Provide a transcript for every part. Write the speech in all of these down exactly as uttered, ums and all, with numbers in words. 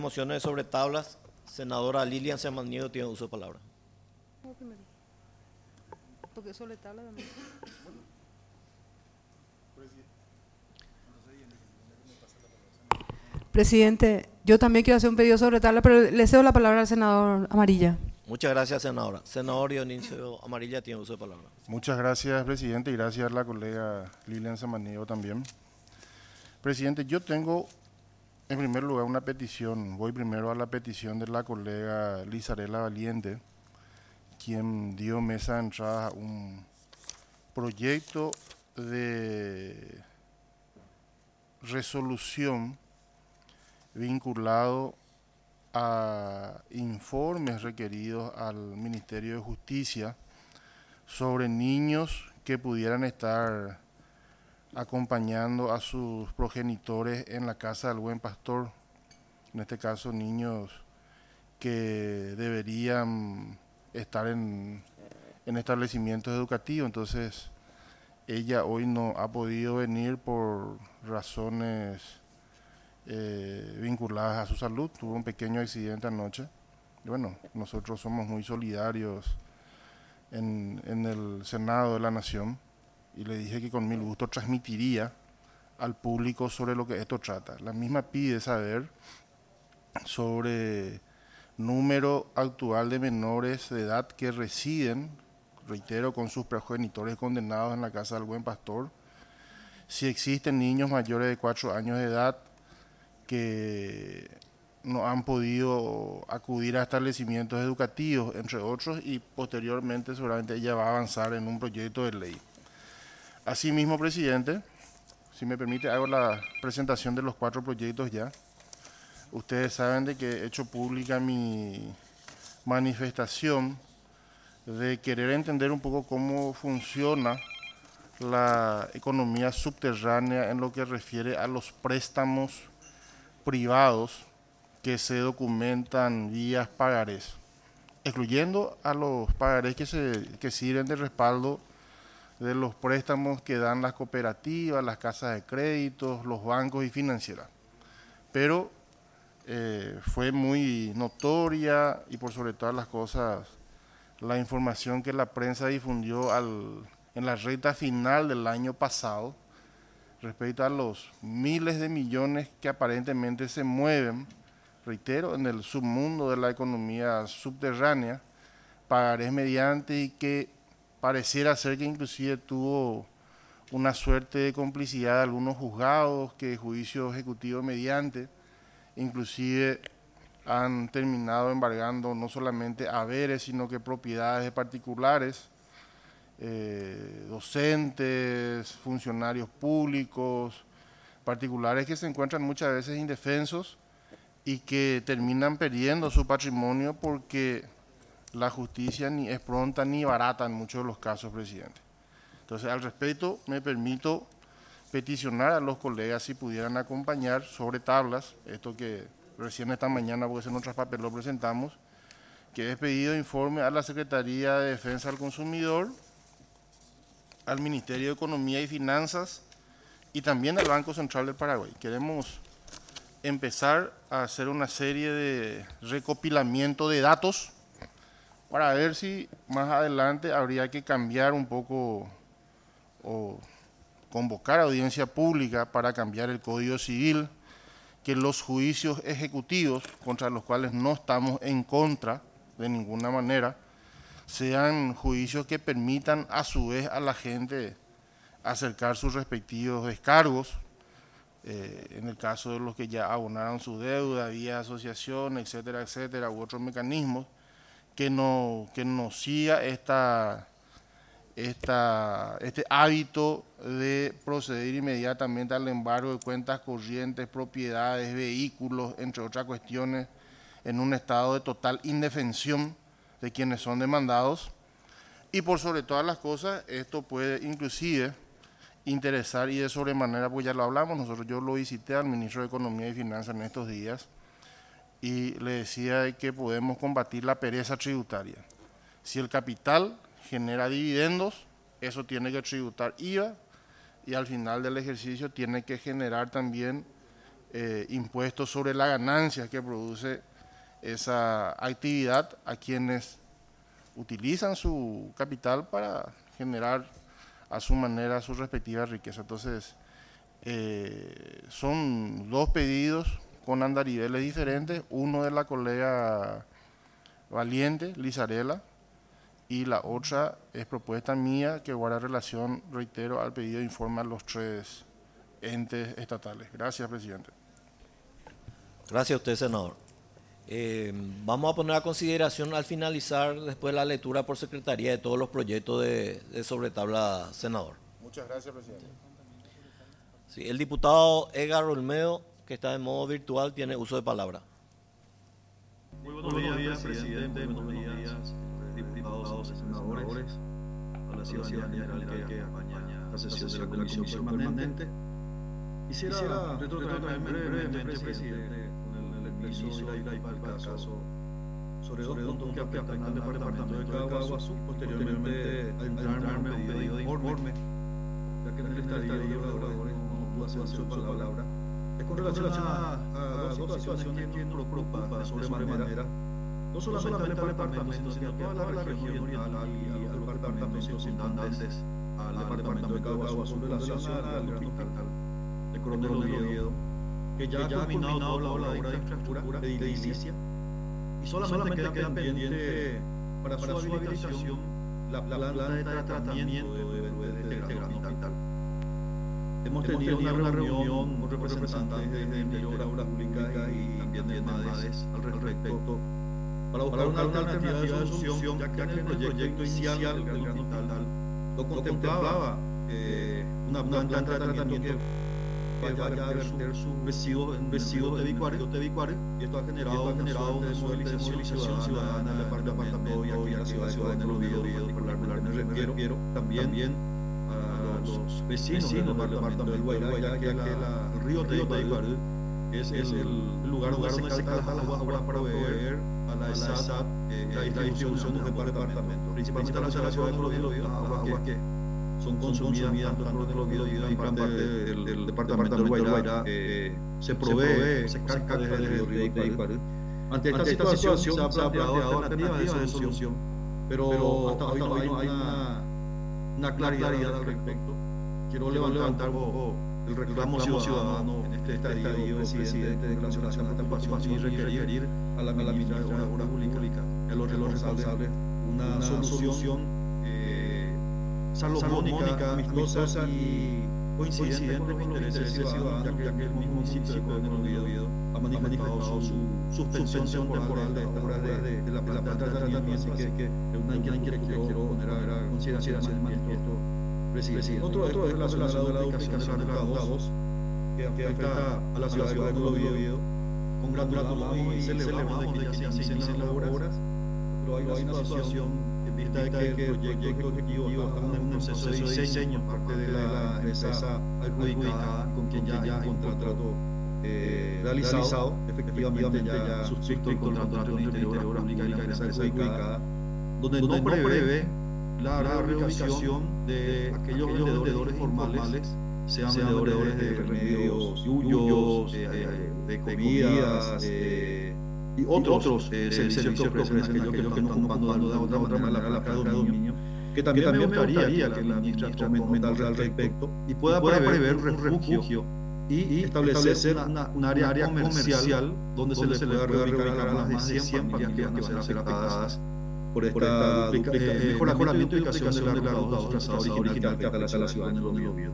Mociones sobre tablas. Senadora Lilian Samaniego tiene uso de palabra. Porque sobre tabla también. Presidente, yo también quiero hacer un pedido sobre tabla, pero le cedo la palabra al senador Amarilla. Muchas gracias, senadora. Senador Dionisio Amarilla tiene uso de palabra. Muchas gracias, presidente, y gracias a la colega Lilian Samaniego también. Presidente, yo tengo en primer lugar una petición. Voy primero a la petición de la colega Lizarela Valiente, quien dio mesa de entrada a un proyecto de resolución vinculado a informes requeridos al Ministerio de Justicia sobre niños que pudieran estar acompañando a sus progenitores en la casa del buen pastor, en este caso niños que deberían estar en, en establecimientos educativos. Entonces ella hoy no ha podido venir por razones eh, vinculadas a su salud, tuvo un pequeño accidente anoche. Y bueno, nosotros somos muy solidarios en, en el Senado de la Nación, y le dije que con mil gusto transmitiría al público sobre lo que esto trata. La misma pide saber sobre número actual de menores de edad que residen, reitero, con sus progenitores condenados en la casa del buen pastor, si existen niños mayores de cuatro años de edad que no han podido acudir a establecimientos educativos, entre otros, y posteriormente seguramente ella va a avanzar en un proyecto de ley. Asimismo, presidente, si me permite, hago la presentación de los cuatro proyectos ya. Ustedes saben de que he hecho pública mi manifestación de querer entender un poco cómo funciona la economía subterránea en lo que refiere a los préstamos privados que se documentan vía pagarés, excluyendo a los pagarés que, se, que sirven de respaldo de los préstamos que dan las cooperativas, las casas de créditos, los bancos y financieras. Pero eh, fue muy notoria y por sobre todas las cosas la información que la prensa difundió al, en la recta final del año pasado respecto a los miles de millones que aparentemente se mueven, reitero, en el submundo de la economía subterránea, pagarés mediante, y que pareciera ser que inclusive tuvo una suerte de complicidad de algunos juzgados que juicio ejecutivo mediante, inclusive han terminado embargando no solamente haberes, sino que propiedades de particulares, eh, docentes, funcionarios públicos, particulares que se encuentran muchas veces indefensos y que terminan perdiendo su patrimonio porque la justicia ni es pronta ni barata en muchos de los casos, presidente. Entonces, al respecto, me permito peticionar a los colegas si pudieran acompañar sobre tablas, esto que recién esta mañana, porque en otros papeles lo presentamos, que es pedido informe a la Secretaría de Defensa del Consumidor, al Ministerio de Economía y Finanzas y también al Banco Central del Paraguay. Queremos empezar a hacer una serie de recopilamiento de datos para ver si más adelante habría que cambiar un poco o convocar a audiencia pública para cambiar el Código Civil, que los juicios ejecutivos, contra los cuales no estamos en contra de ninguna manera, sean juicios que permitan a su vez a la gente acercar sus respectivos descargos, eh, en el caso de los que ya abonaron su deuda, vía asociación, etcétera, etcétera, u otros mecanismos, que no, que no siga esta, esta, este hábito de proceder inmediatamente al embargo de cuentas corrientes, propiedades, vehículos, entre otras cuestiones, en un estado de total indefensión de quienes son demandados. Y por sobre todas las cosas, esto puede inclusive interesar, y de sobremanera, pues ya lo hablamos, nosotros yo lo visité al ministro de Economía y Finanzas en estos días, y le decía que podemos combatir la pereza tributaria. Si el capital genera dividendos, eso tiene que tributar I V A, y al final del ejercicio tiene que generar también eh, impuestos sobre la ganancia que produce esa actividad a quienes utilizan su capital para generar a su manera su respectiva riqueza. Entonces, eh, son dos pedidos con andariveles diferentes, uno de la colega Valiente, Lizarela, y la otra es propuesta mía que guarda relación, reitero, al pedido de informe a los tres entes estatales. Gracias, presidente. Gracias a usted, senador. Eh, vamos a poner a consideración al finalizar después la lectura por secretaría de todos los proyectos de, de sobretabla, senador. Muchas gracias, presidente. Sí, el diputado Edgar Olmedo, que está en modo virtual, tiene uso de palabra. Muy buenos días, presidente. Buenos días, diputados y senadores. A la ciudadanía general que acompaña la sesión de la Comisión Permanente. Quisiera retrotraerme brevemente, presidente, con el permiso y la disculpa del caso, sobre dos puntos que afectan al departamento de Caguazú. Posteriormente, a entrarme a un pedido de informe, ya que en el estadio de oradores no pudo hacer su palabra. Es con relación a, a dos situaciones que nos preocupan de sobremanera, no solamente al departamento, sino a toda la región oriental y a los departamentos circundantes al departamento de Caguazú con relación al gran hospital de Coronel Oviedo, que ya ha culminado toda la obra de infraestructura de edilicia y solamente queda pendiente para su habilitación la planta de tratamiento de este gran hospital. Hemos tenido una reunión con representantes del Ministerio de Obras Públicas y también de MADES al respecto para buscar una alternativa de solución, ya que en el proyecto inicial del gran hospital lo contemplaba eh, una planta de tratamiento que vaya a verter sus residuos en residuos de Bicuare, y esto ha generado, ha generado una movilización ciudadana en el departamento y aquí en la ciudad de Oviedo, particularmente refiero también a los vecinos del departamento del Guairá, ya que el río Tebicuare es el lugar donde se captan las aguas para proveer a la ESAT la distribución del departamento, principalmente a la ciudad de Oviedo, aguas que son consumidas tanto en el Oviedo y en gran parte del, del departamento del Guairá, eh, se provee, se capta desde el río Tebicuare. Ante esta, Ante esta situación, situación se ha planteado alternativas de solución, pero hasta hoy no hay una, una claridad al respecto. Quiero levantar oh, el reclamo ciudadano en este estadio, presidente, de relación a esta participación y requerir a la ministra de Obras Públicas, a los responsables, una, una solución eh, salomónica, amistosa y coincidente con los intereses ciudadanos, ya que, ya que el mismo municipio de Oviedo ha manifestado su, su suspensión temporal de esta obra de, de, de la planta de tratamiento, así que, que es una inquietud que quiero poner a consideración del manifiesto, presidente. Otro es con relación a la duplicación de la ruta dos, que afecta a la ciudad de Oviedo. Congratulamos y celebramos de que ya se inicien las obras, pero hay una situación en vista de que el proyecto ejecutivo está en un proceso de diseño por parte de la empresa adjudicada con quien ya hay un contrato eh, realizado, efectivamente ya suscrito el contrato entre el Ministerio de Obras Públicas y la empresa adjudicada, donde no prevé la reubicación de aquellos vendedores informales, sean vendedores de remedios yuyos, de comidas y otros servicios que ofrecen aquellos que están ocupando de otra manera la plaza de dominio, que también me gustaría que la ministra tome nota al respecto y pueda prever un refugio y establecer un área comercial donde se le pueda reubicar a las más de cien familias que van a ser afectadas por esta duplica, eh, mejoramiento y ubicación de la ruta dos trazada original que afecta a la ciudad de Oviedo.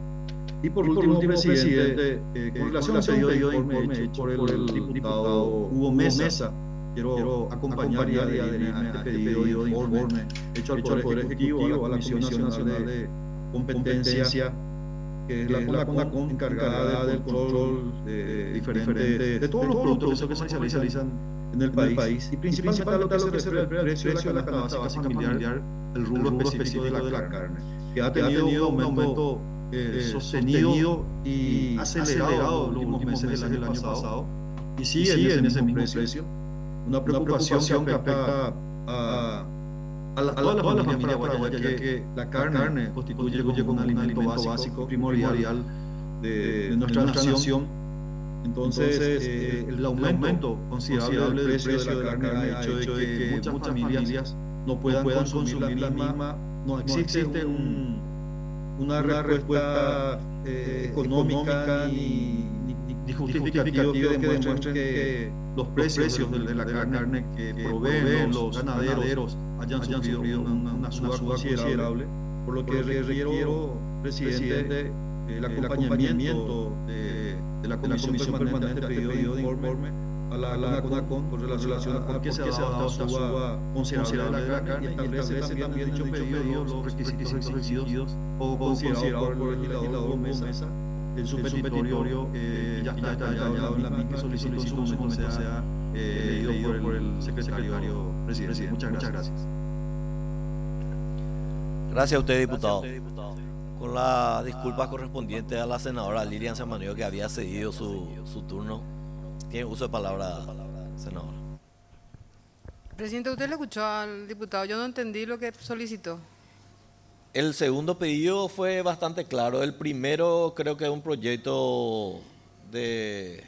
Y por último, presidente, eh, con relación al pedido de informe hecho por el diputado Hugo Mesa, quiero acompañar y adherirme a este pedido de informe hecho al Poder Ejecutivo, a la Comisión Nacional de Competencia, que es la CONACOM, encargada del control de, diferentes, de todos los productos que se comercializan en el país, y principalmente lo que se refiere al precio de la canasta básica familiar, el rubro específico de la carne, que ha tenido un aumento eh, sostenido y acelerado en los últimos meses del año pasado, y sigue en ese mismo precio. Una preocupación que afecta a a la, todas las toda familias paraguayas, ya que la carne, carne constituye como un alimento básico, primordial de, de nuestra, nuestra nación, Entonces, eh, el aumento considerable del precio de la carne ha hecho de que muchas familias no puedan consumir la misma. No existe un, una respuesta eh, económica ni, ni, ni justificativa que demuestren que los precios de, de la carne que proveen los ganaderos hayan sufrido una, una suba considerable. Por lo que requiero, presidente, el acompañamiento de, de la Comisión Permanente pedido de informe a la, a la CONACON con relación a por qué se ha dado esta suba considerable de la carne y establece también dicho pedido los requisitos exigidos o considerados por el legislador Mesa en su petitorio que ya está detallado en la misma, que solicitó en su momento sea eh, leído por el secretario presidente. Muchas gracias. Gracias a usted, diputado. Con la disculpa correspondiente a la senadora Lilian Samaniego, que había cedido su, su turno. Tiene uso de palabra, senadora. Presidente, usted le escuchó al diputado, yo no entendí lo que solicitó. El segundo pedido fue bastante claro. El primero creo que es un proyecto de...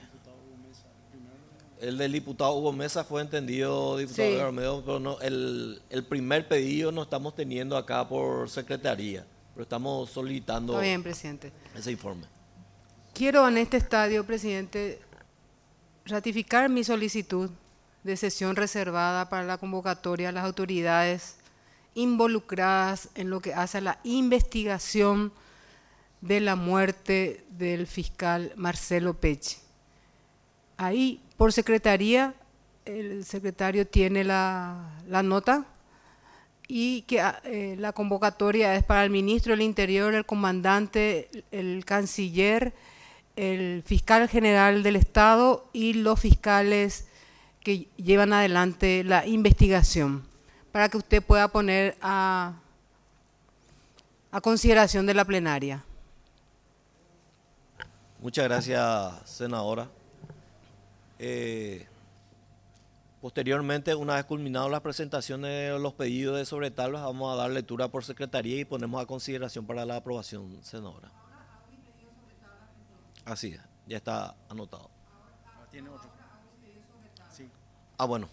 El del diputado Hugo Mesa fue entendido, diputado Sí. Garmedo, pero no, el, el primer pedido no estamos teniendo acá por secretaría, pero estamos solicitando Está bien, presidente. ese informe. Quiero en este estadio, presidente, ratificar mi solicitud de sesión reservada para la convocatoria a las autoridades involucradas en lo que hace a la investigación de la muerte del fiscal Marcelo Pecci. Ahí, por secretaría, el secretario tiene la, la nota y que eh, la convocatoria es para el ministro del Interior, el comandante, el canciller, el fiscal general del Estado y los fiscales que llevan adelante la investigación, para que usted pueda poner a, a consideración de la plenaria. Muchas gracias, senadora. Eh, posteriormente, una vez culminadas las presentaciones de los pedidos de sobretablas, vamos a dar lectura por secretaría y ponemos a consideración para la aprobación, senadora. Así es, ya está anotado. ¿Tiene otro? Sí. Ah, bueno.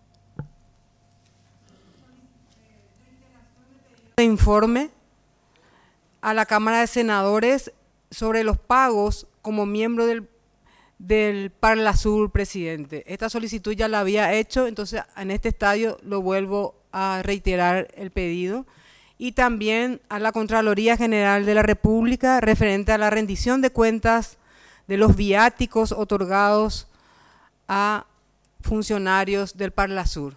Informe a la Cámara de Senadores sobre los pagos como miembro del, del Parlasur, presidente. Esta solicitud ya la había hecho, entonces en este estadio lo vuelvo a reiterar el pedido. Y también a la Contraloría General de la República referente a la rendición de cuentas de los viáticos otorgados a funcionarios del Parlasur.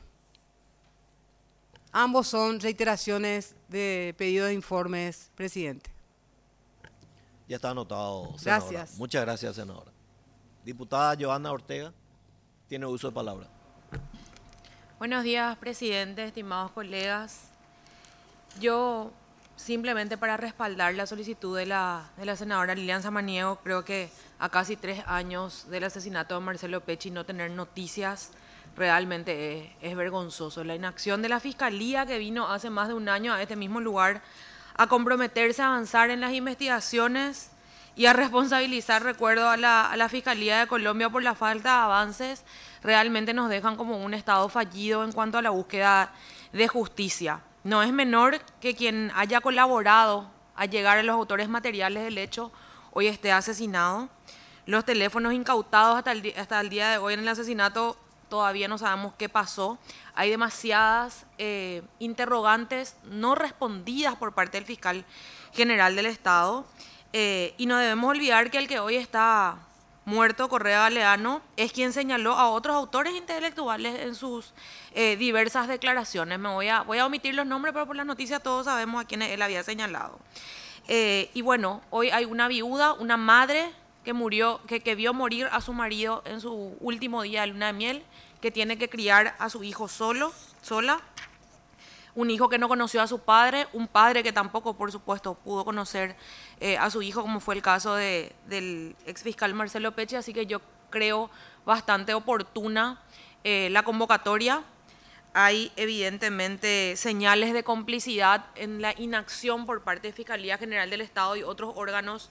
Ambos son reiteraciones de pedido de informes, presidente. Ya está anotado, senadora. Gracias. Muchas gracias, senadora. Diputada Johanna Ortega, tiene uso de palabra. Buenos días, presidente, estimados colegas. Yo, simplemente para respaldar la solicitud de la, de la senadora Lilian Samaniego, creo que a casi tres años del asesinato de Marcelo Pecci no tener noticias realmente es, es vergonzoso. La inacción de la Fiscalía, que vino hace más de un año a este mismo lugar a comprometerse a avanzar en las investigaciones y a responsabilizar, recuerdo, a la, a la Fiscalía de Colombia por la falta de avances, realmente nos dejan como un Estado fallido en cuanto a la búsqueda de justicia. No es menor que quien haya colaborado a llegar a los autores materiales del hecho hoy esté asesinado. Los teléfonos incautados hasta el, hasta el día de hoy en el asesinato todavía no sabemos qué pasó. Hay demasiadas eh, interrogantes no respondidas por parte del fiscal general del Estado. Eh, y no debemos olvidar que el que hoy está muerto, Correa Galeano, es quien señaló a otros autores intelectuales en sus eh, diversas declaraciones. Me voy a, voy a omitir los nombres, pero por la noticia todos sabemos a quiénes él había señalado. Eh, y bueno, hoy hay una viuda, una madre que murió, que, que vio morir a su marido en su último día de luna de miel, que tiene que criar a su hijo solo, sola. Un hijo que no conoció a su padre, un padre que tampoco, por supuesto, pudo conocer eh, a su hijo, como fue el caso de, del exfiscal Marcelo Pecci. Así que yo creo bastante oportuna eh, la convocatoria. Hay evidentemente señales de complicidad en la inacción por parte de Fiscalía General del Estado y otros órganos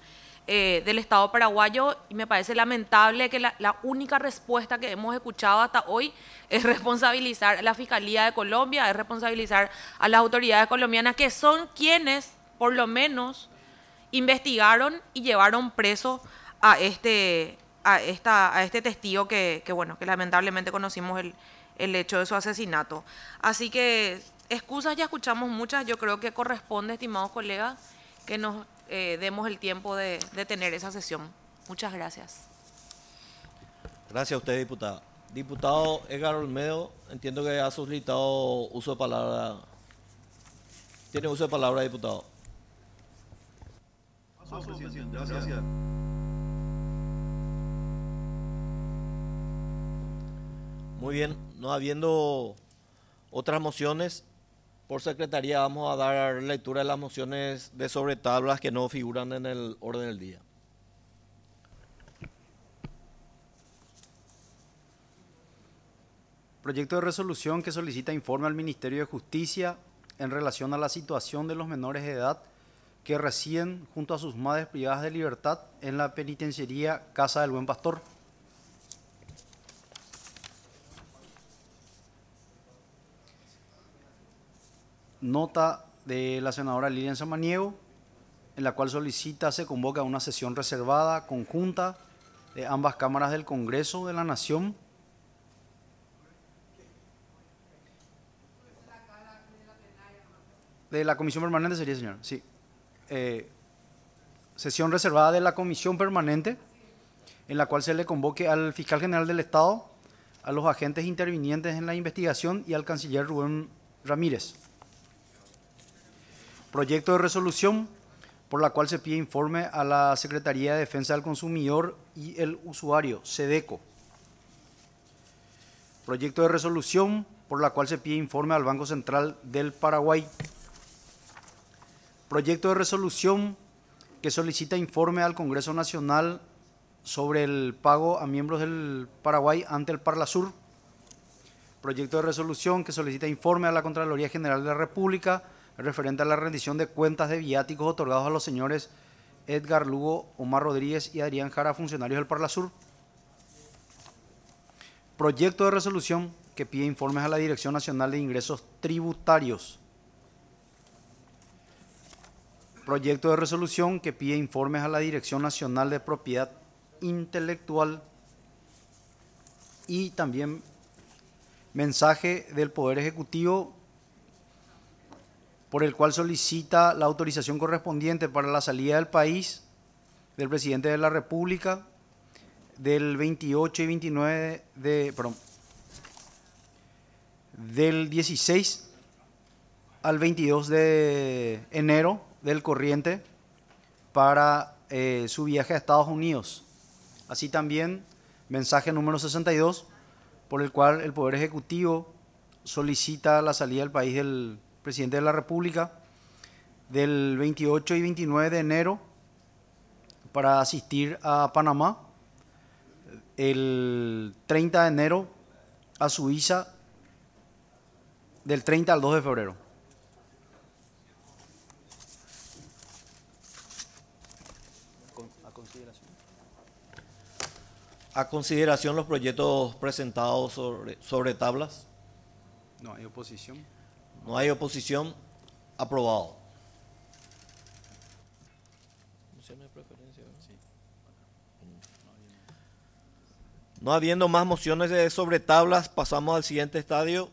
eh, del Estado paraguayo, y me parece lamentable que la, la única respuesta que hemos escuchado hasta hoy es responsabilizar a la Fiscalía de Colombia, es responsabilizar a las autoridades colombianas, que son quienes, por lo menos, investigaron y llevaron preso a este, a esta, a este testigo que, que, bueno, que lamentablemente conocimos el, el hecho de su asesinato. Así que excusas ya escuchamos muchas. Yo creo que corresponde, estimados colegas, que nos eh, demos el tiempo de, de tener esa sesión. Muchas gracias. Gracias a usted, diputada. Diputado Edgar Olmedo, entiendo que ha solicitado uso de palabra. Tiene uso de palabra, diputado. Paso, presidente. Gracias. Muy bien, no habiendo otras mociones, por secretaría vamos a dar lectura de las mociones de sobre tablas que no figuran en el orden del día. Proyecto de resolución que solicita informe al Ministerio de Justicia en relación a la situación de los menores de edad que residen junto a sus madres privadas de libertad en la penitenciaría Casa del Buen Pastor. Nota de la senadora Lilian Samaniego, en la cual solicita se convoca una sesión reservada conjunta de ambas cámaras del Congreso de la Nación de la Comisión Permanente sería, señor, sí. Eh, sesión reservada de la Comisión Permanente, en la cual se le convoque al Fiscal General del Estado, a los agentes intervinientes en la investigación y al Canciller Rubén Ramírez. Proyecto de resolución por la cual se pide informe a la Secretaría de Defensa del Consumidor y el Usuario, SEDECO. Proyecto de resolución por la cual se pide informe al Banco Central del Paraguay. Proyecto de resolución que solicita informe al Congreso Nacional sobre el pago a miembros del Paraguay ante el Parlasur. Proyecto de resolución que solicita informe a la Contraloría General de la República referente a la rendición de cuentas de viáticos otorgados a los señores Edgar Lugo, Omar Rodríguez y Adrián Jara, funcionarios del Parlasur. Proyecto de resolución que pide informes a la Dirección Nacional de Ingresos Tributarios. Proyecto de resolución que pide informes a la Dirección Nacional de Propiedad Intelectual. Y también mensaje del Poder Ejecutivo por el cual solicita la autorización correspondiente para la salida del país del presidente de la República del veintiocho y veintinueve de, perdón, del dieciséis al veintidós de enero del corriente para eh, su viaje a Estados Unidos. Así también mensaje número sesenta y dos por el cual el Poder Ejecutivo solicita la salida del país del presidente de la República del veintiocho y veintinueve de enero para asistir a Panamá, el treinta de enero a Suiza, del treinta al dos de febrero. A consideración. A consideración los proyectos presentados sobre, sobre tablas. No hay oposición. No hay oposición. Aprobado. No habiendo más mociones de sobre tablas, pasamos al siguiente estadio.